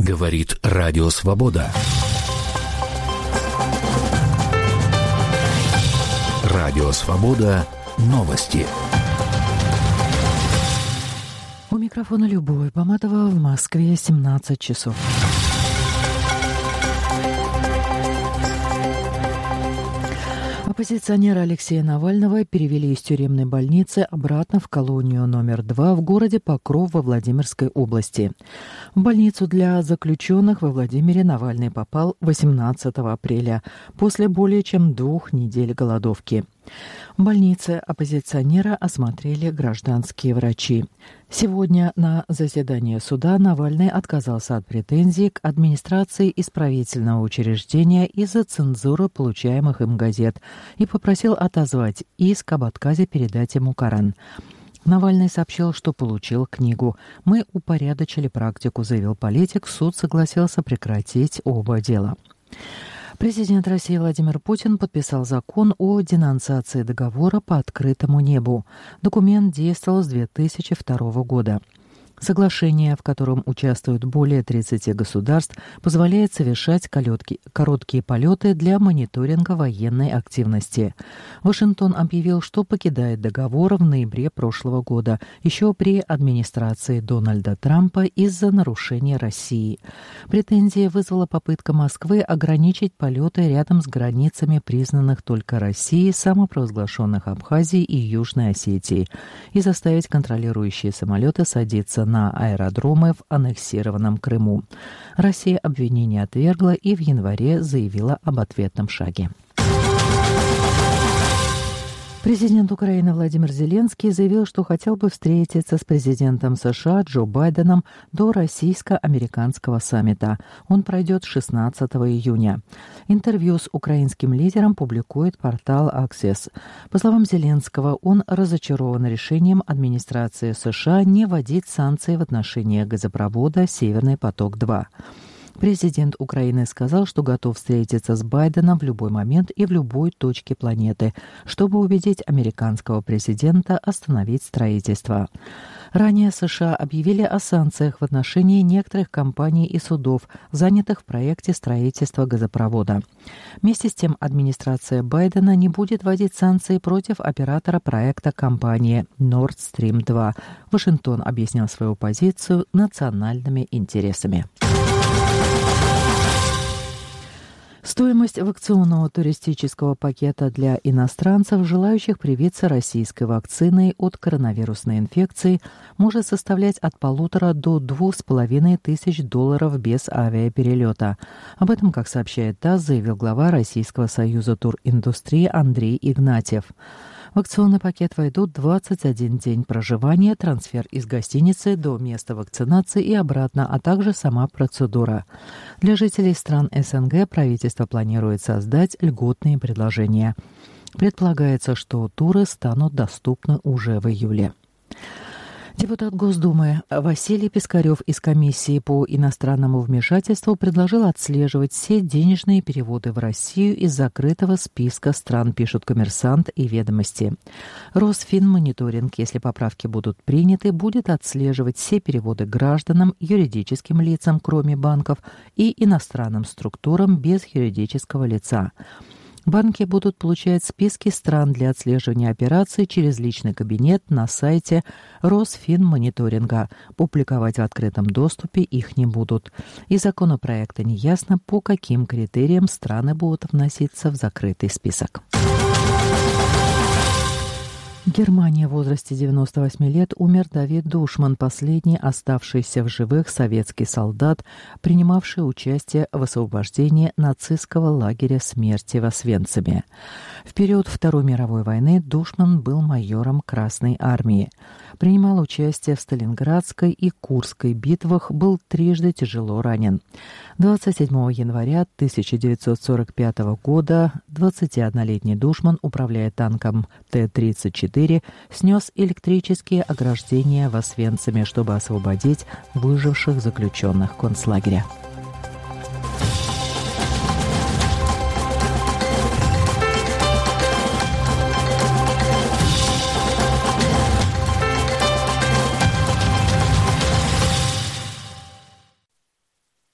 Говорит Радио Свобода. Радио Свобода. Новости. У микрофона Любовь Баматова, в Москве 17 часов. Оппозиционера Алексея Навального перевели из тюремной больницы обратно в колонию номер 2 в городе Покров во Владимирской области. В больницу для заключенных во Владимире Навальный попал 18 апреля, после более чем 2 недель голодовки. В больнице оппозиционера осмотрели гражданские врачи. Сегодня на заседании суда Навальный отказался от претензий к администрации исправительного учреждения из-за цензуры получаемых им газет и попросил отозвать иск об отказе передать ему Коран. Навальный сообщил, что получил книгу. «Мы упорядочили практику», — заявил политик. Суд согласился прекратить оба дела. Президент России Владимир Путин подписал закон о денонсации договора по открытому небу. Документ действовал с 2002 года. Соглашение, в котором участвуют более 30 государств, позволяет совершать короткие полеты для мониторинга военной активности. Вашингтон объявил, что покидает договор в ноябре прошлого года, еще при администрации Дональда Трампа из-за нарушения России. Претензии вызвала попытка Москвы ограничить полеты рядом с границами признанных только Россией самопровозглашенных Абхазии и Южной Осетии и заставить контролирующие самолеты садиться на аэродромы в аннексированном Крыму. Россия обвинение отвергла и в январе заявила об ответном шаге. Президент Украины Владимир Зеленский заявил, что хотел бы встретиться с президентом США Джо Байденом до российско-американского саммита. Он пройдет 16 июня. Интервью с украинским лидером публикует портал Axios. По словам Зеленского, он разочарован решением администрации США не вводить санкции в отношении газопровода «Северный поток-2». Президент Украины сказал, что готов встретиться с Байденом в любой момент и в любой точке планеты, чтобы убедить американского президента остановить строительство. Ранее США объявили о санкциях в отношении некоторых компаний и судов, занятых в проекте строительства газопровода. Вместе с тем, администрация Байдена не будет вводить санкции против оператора проекта компании Nord Stream 2. Вашингтон объяснил свою позицию национальными интересами. Стоимость вакцинного туристического пакета для иностранцев, желающих привиться российской вакциной от коронавирусной инфекции, может составлять от $1,500 до $2,500 без авиаперелета. Об этом, как сообщает ТАСС, заявил глава Российского союза туриндустрии Андрей Игнатьев. В акционный пакет войдут 21 день проживания, трансфер из гостиницы до места вакцинации и обратно, а также сама процедура. Для жителей стран СНГ правительство планирует создать льготные предложения. Предполагается, что туры станут доступны уже в июле. Депутат Госдумы Василий Пискарев из комиссии по иностранному вмешательству предложил отслеживать все денежные переводы в Россию из закрытого списка стран, пишут «Коммерсант» и «Ведомости». Росфинмониторинг, если поправки будут приняты, будет отслеживать все переводы гражданам, юридическим лицам, кроме банков, и иностранным структурам без юридического лица. Банки будут получать списки стран для отслеживания операций через личный кабинет на сайте Росфинмониторинга. Публиковать в открытом доступе их не будут. Из законопроекта неясно, по каким критериям страны будут вноситься в закрытый список. В Германии в возрасте 98 лет умер Давид Душман, последний оставшийся в живых советский солдат, принимавший участие в освобождении нацистского лагеря смерти в Освенциме. В период Второй мировой войны Душман был майором Красной армии. Принимал участие в Сталинградской и Курской битвах, был трижды тяжело ранен. 27 января 1945 года 21-летний Душман, управляя танком Т-34, снес электрические ограждения в Освенциме, чтобы освободить выживших заключенных концлагеря.